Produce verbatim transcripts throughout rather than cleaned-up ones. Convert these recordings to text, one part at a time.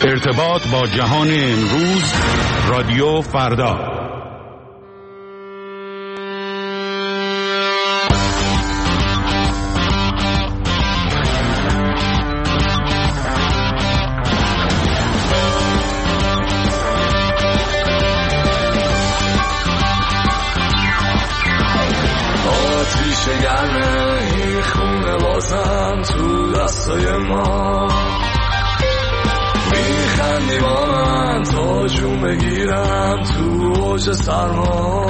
ارتباط با جهان امروز، رادیو فردا. آتیش گرمه این خونه بازم تو دستای ما، میخندی با من تا جون بگیرم تو اوج سرما.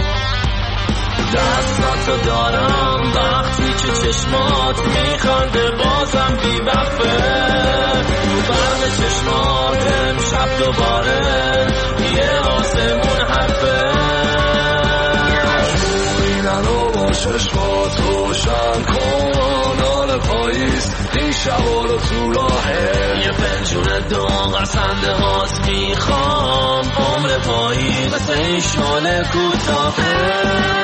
دستاتو دارم وقتی که چشمات میخنده بازم بی وقفه، تو برق چشمات امشب دوباره یه آسمون حرفه. جونیننو با چشمات روشن کن، آل پاییز این شبا رو تو راهه، یه پنجون داغ سنده هاست میخوام، عمر پاییز مثل این شال کوتاهه.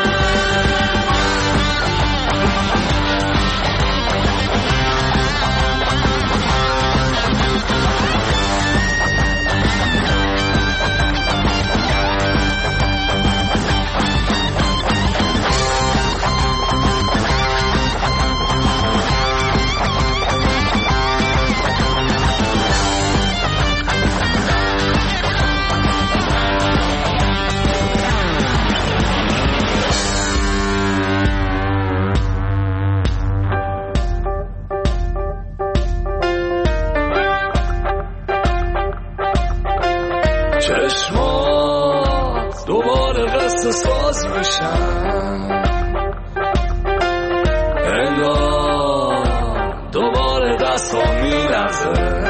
چشمات دوباره قصه ساز میشن، انگار دوباره دست ها میلرزه،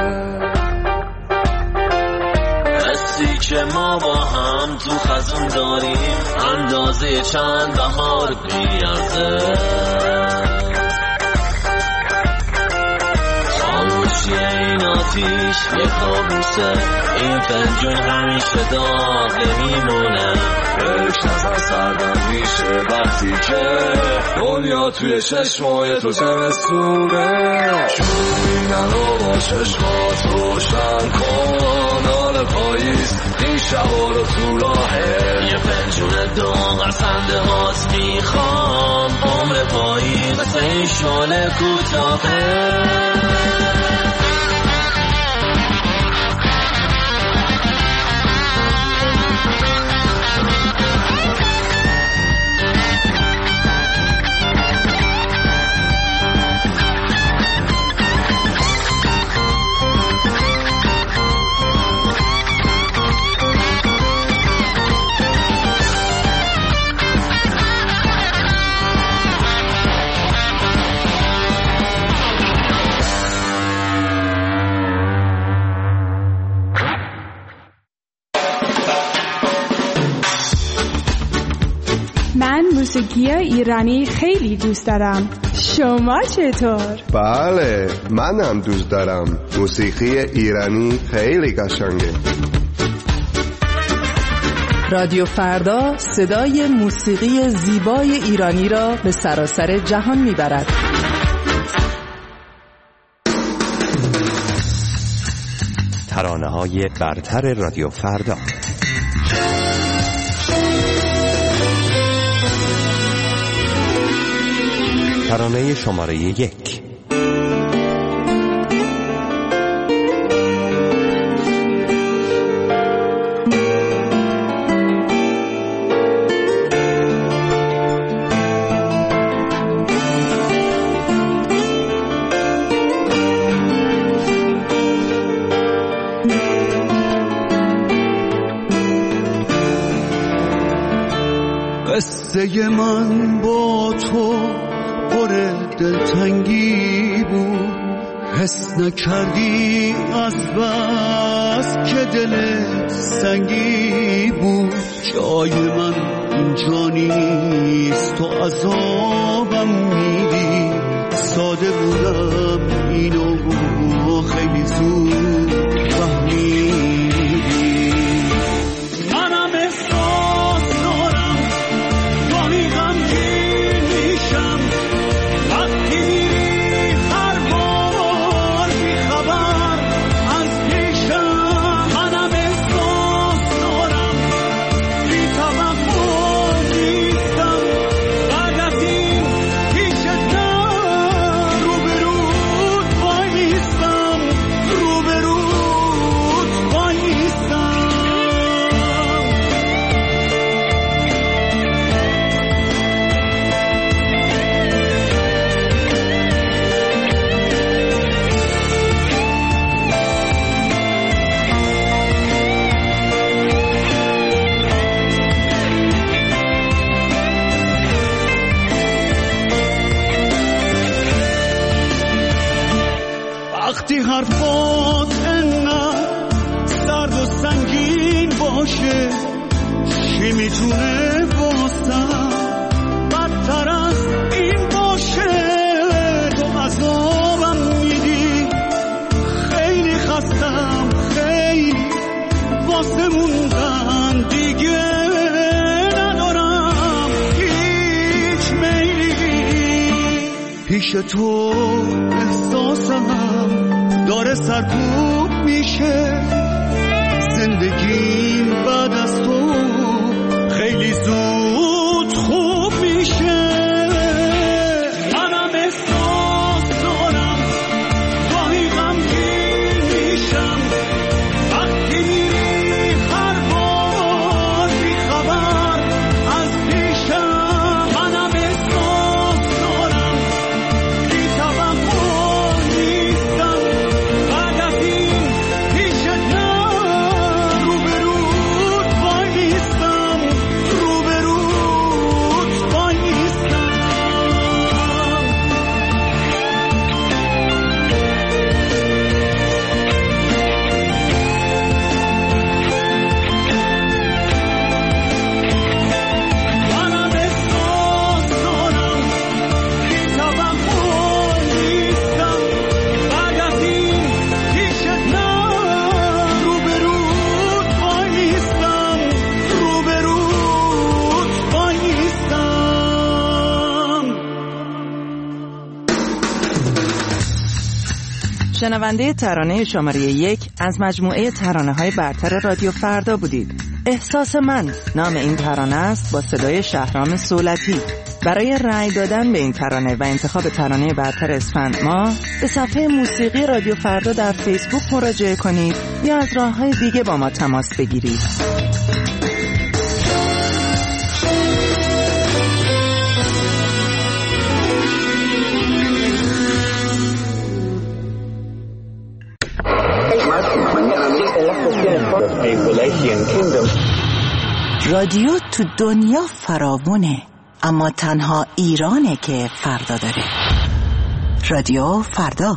قصی که ما با هم تو خزون داریم اندازه چند بهار بیارزه. این آتیش یه کابوسه، این فنجون همیشه داغ نمیمونه، یک نظر سردم میشه وقتی که دنیا توی چشمای تو زمستونه. جونیننو با چشمات روشن کن، آل پاییز این شبا رو تو راهه، یه پنجون داغ سنده هاست میخوام، عمر پاییز مثل این شال کوتاهه. موسیقی ایرانی خیلی دوست دارم. شما چطور؟ بله، منم دوست دارم. موسیقی ایرانی خیلی قشنگه. رادیو فردا صدای موسیقی زیبای ایرانی را به سراسر جهان میبرد. ترانه‌های برتر رادیو فردا. ترانه شماره یک. قصه من با تو پر دلتنگی بود، حس نکردی از بس که دلت سنگی بود. جای من اینجا نیست، تو عذابم میدی. ساده بودم اینو خیلی زود فهمیدی. منم احساس دارم گاهی غمگین میشم وقتی هر بار بیخبر از پیشم هوات انقدر سرد و سنگین باشه چی میتونه واسم بدتر از این باشه؟ تو عذابم میدی، خیلی خستم، خیلی واسه موندن دیگه ندارم هیچ میلی. پیش تو احساسم داره سرکوب میشه، زندگیم بعد از تو خیلی زود خوب میشه. منم احساس دارم گاهی غمگین میشم وقتی میری هر بار بی خبر از پیشم. منم احساس دارم بی توقع نیستم بعد از این پیشت نه روبروت وای نیستم، روبروت وای نیستم. منم احساس دارم بی توقع نیستم بعد از این پیشت نه روبروت وای نیستم، روبروت وای نیستم. شنونده ترانه شماره یک از مجموعه ترانه‌های برتر رادیو فردا بودید. احساس من نام این ترانه است با صدای شهرام صولتی. برای رأی دادن به این ترانه و انتخاب ترانه برتر اسفند ماه به صفحه موسیقی رادیو فردا در فیسبوک مراجعه کنید یا از راه‌های دیگه با ما تماس بگیرید. رادیو تو دنیا فراوونه، اما تنها ایرانه که فردا داره. رادیو فردا.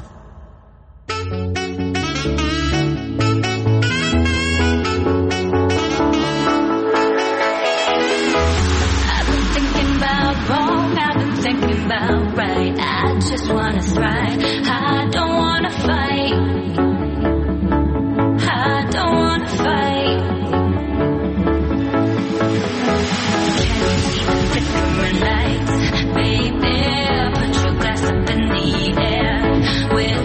With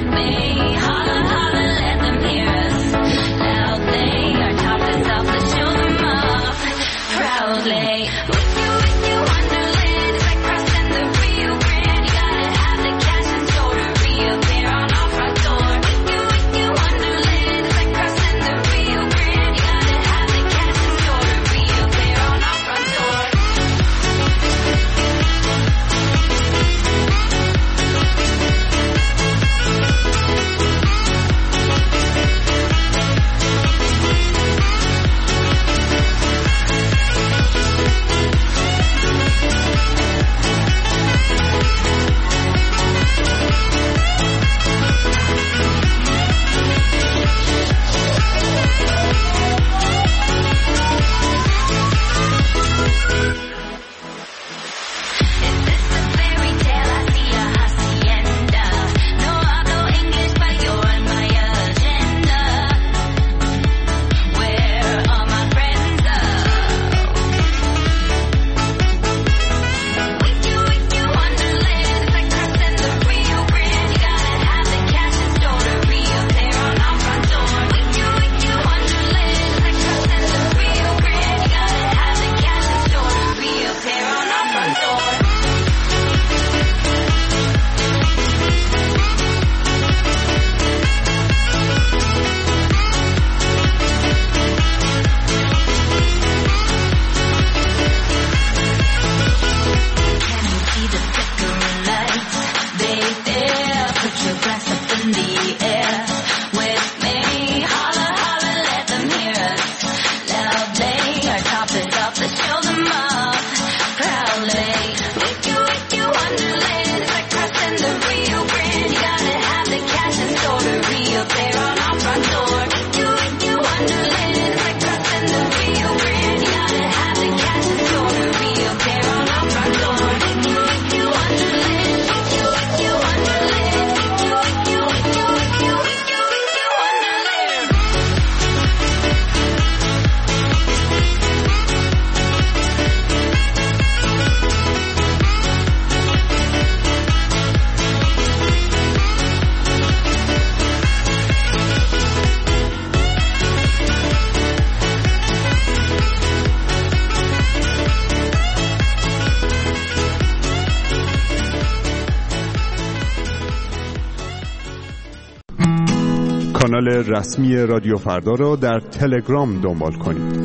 کانال رسمی رادیو فردا را در تلگرام دنبال کنید.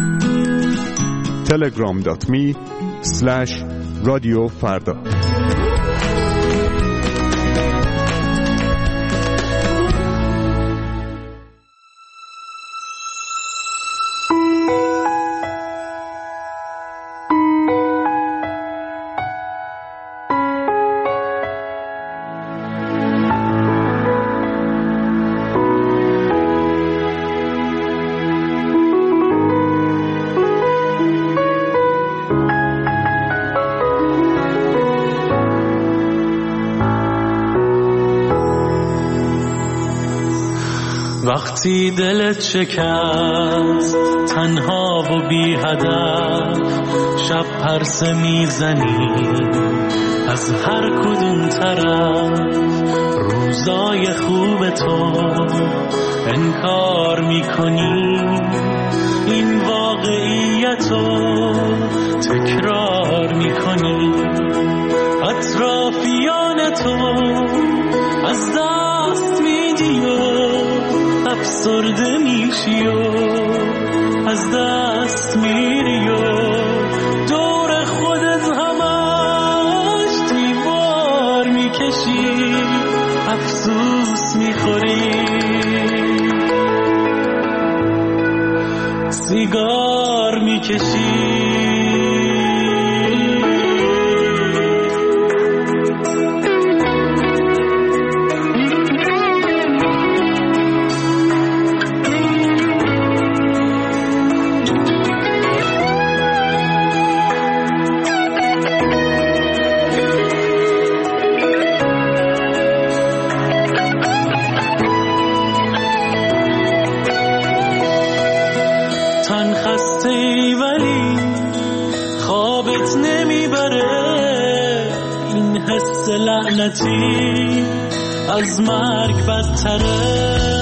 تلگرام دات می اسلش رادیو فردا. وقتی دلت شکست تنها و بی هدف، شب پرسه میزنی از هر کدوم طرف، روزای خوب تو انکار میکنی، این واقعیتو تکرار میکنی، اطرافیان تو از دست میدی و افسرده میشی و از دست میری و دور خودت همش دیوار میکشی، افسوس میخوری، سیگار میکشی. لعنتی از مرگ بدتره،